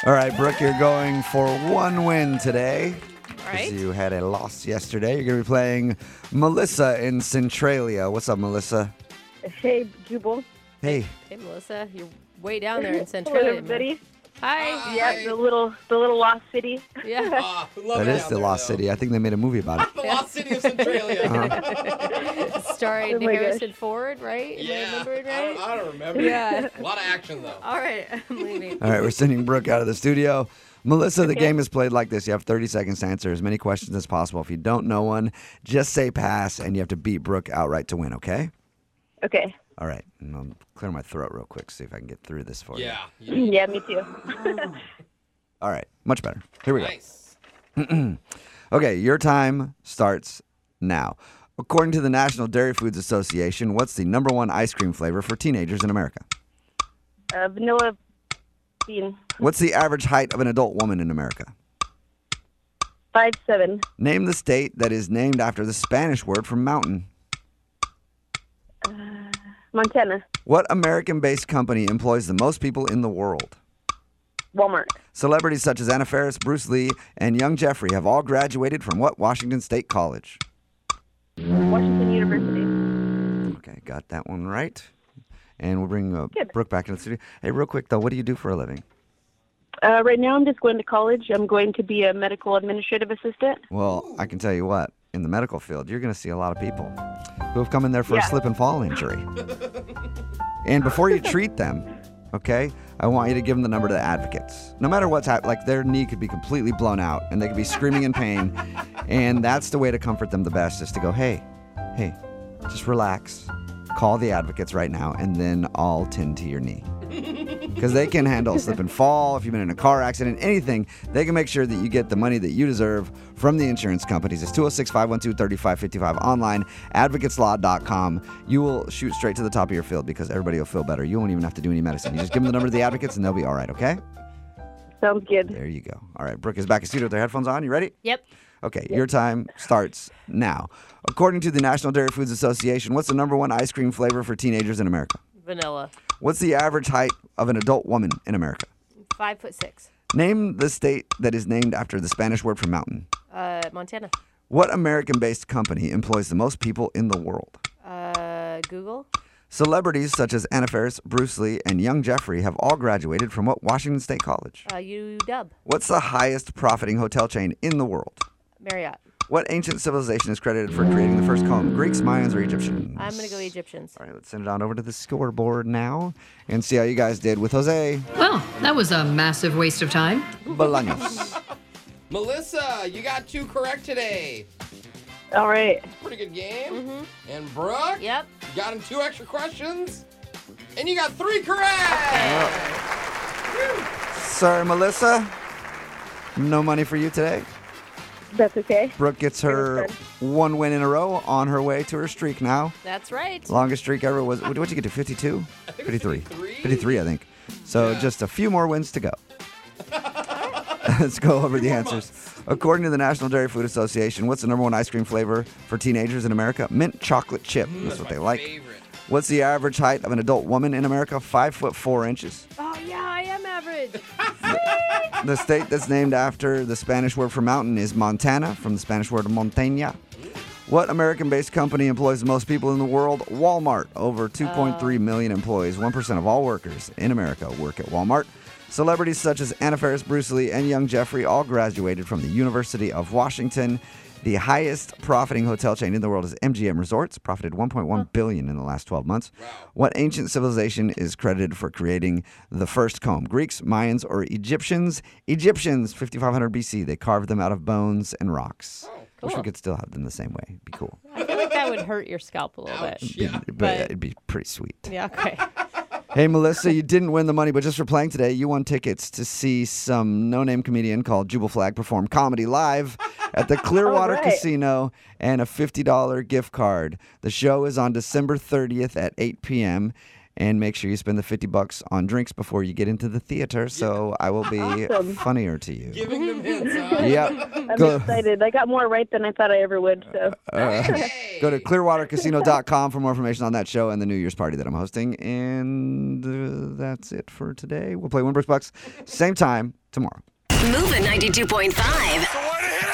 All right, Brooke, you're going for one win today. All right. You had a loss yesterday. You're going to be playing Melissa in Centralia. What's up, Melissa? Hey, Jubal. Hey. Hey, Melissa. You're way down there in Hello, Centralia. everybody. Hi. Yeah, the little lost city. Yeah. That is the Lost City. I think they made a movie about it. The Lost City of Centralia. Starring Oh my Harrison gosh. Ford, right? Am I Yeah. remembering right? I don't remember. Yeah. A lot of action, though. All right. I'm leaving. All right, we're sending Brooke out of the studio. Melissa, the game is played like this. You have 30 seconds to answer as many questions as possible. If you don't know one, just say pass, and you have to beat Brooke outright to win, okay? Okay. All right. And I'll clear my throat real quick, see if I can get through this for you. Yeah. Yeah, me too. All right. Much better. Here we go. Nice. Okay, your time starts now. According to the National Dairy Foods Association, what's the number one ice cream flavor for teenagers in America? Vanilla bean. What's the average height of an adult woman in America? 5'7". Name the state that is named after the Spanish word for mountain. Montana. What American-based company employs the most people in the world? Walmart. Celebrities such as Anna Faris, Bruce Lee, and Young Jeffrey have all graduated from what Washington State College? Washington University. Okay, got that one right. And we'll bring Good. Brooke back into the studio. Hey, real quick, though, what do you do for a living? Right now, I'm just going to college. I'm going to be a medical administrative assistant. Well, I can tell you what, in the medical field, you're going to see a lot of people who have come in there for a Yeah. slip and fall injury. And before you treat them, okay, I want you to give them the number to the advocates. No matter what's happening, like their knee could be completely blown out and they could be screaming in pain. And that's the way to comfort them the best, is to go, hey, just relax. Call the advocates right now, and then I'll tend to your knee. Because they can handle a slip and fall. If you've been in a car accident, anything, they can make sure that you get the money that you deserve from the insurance companies. It's 206-512-3555 online, advocateslaw.com. You will shoot straight to the top of your field because everybody will feel better. You won't even have to do any medicine. You just give them the number to the advocates and they'll be all right, okay? Sounds good. There you go. All right, Brooke is back in studio with her headphones on. You ready? Yep. Okay, your time starts now. According to the National Dairy Foods Association, what's the number one ice cream flavor for teenagers in America? Vanilla. What's the average height of an adult woman in America? 5'6". Name the state that is named after the Spanish word for mountain. Montana. What American-based company employs the most people in the world? Google. Celebrities such as Anna Faris, Bruce Lee, and Young Jeffrey have all graduated from what Washington State College? UW. What's the highest profiting hotel chain in the world? Marriott. What ancient civilization is credited for creating the first comb? Greeks, Mayans, or Egyptians? I'm going to go Egyptians. All right, let's send it on over to the scoreboard now and see how you guys did with Jose Well, that was a massive waste of time. Bolaños. Melissa, you got 2 correct today. All right. Pretty good game. And Brooke, Yep. you got him 2 extra questions. And you got 3 correct. Sorry, Melissa. No money for you today. That's okay. Brooke gets her one win in a row on her way to her streak now. That's right. Longest Streak ever was, what'd you get to, 52? I think it was 53. 53, I think. So Yeah. just a few more wins to go. Let's go over the answers. According to the National Dairy Food Association, what's the number one ice cream flavor for teenagers in America? Mint chocolate chip. That's what my they like. favorite. What's the average height of an adult woman in America? 5'4". Oh, yeah, I am average. The state that's named after the Spanish word for mountain is Montana, from the Spanish word montaña. What American-based company employs the most people in the world? Walmart. Over 2.3 million employees. 1% of all workers in America work at Walmart. Celebrities such as Anna Faris, Bruce Lee, and Young Jeffrey all graduated from the University of Washington. The highest profiting hotel chain in the world is MGM Resorts, profited $1.1 billion in the last 12 months. Wow. What ancient civilization is credited for creating the first comb? Greeks, Mayans, or Egyptians? Egyptians, 5500 BC. They carved them out of bones and rocks. Wish we cool. could still have them the same way. It'd be cool. I feel like that would hurt your scalp a little bit. Ouch. Yeah. But it'd be pretty sweet. Yeah, okay. Hey, Melissa, you didn't win the money, but just for playing today, you won tickets to see some no-name comedian called Jubal Flag perform comedy live at the Clearwater All right. Casino and a $50 gift card. The show is on December 30th at 8 p.m., And make sure you spend the $50 on drinks before you get into the theater, so I will be Awesome. funnier to you. Giving them hints, huh? Yep. I'm excited. I got more right than I thought I ever would. So Go to clearwatercasino.com for more information on that show and the New Year's party that I'm hosting. And that's it for today. We'll play Winbrook's Bucks same time tomorrow. Moving 92.5.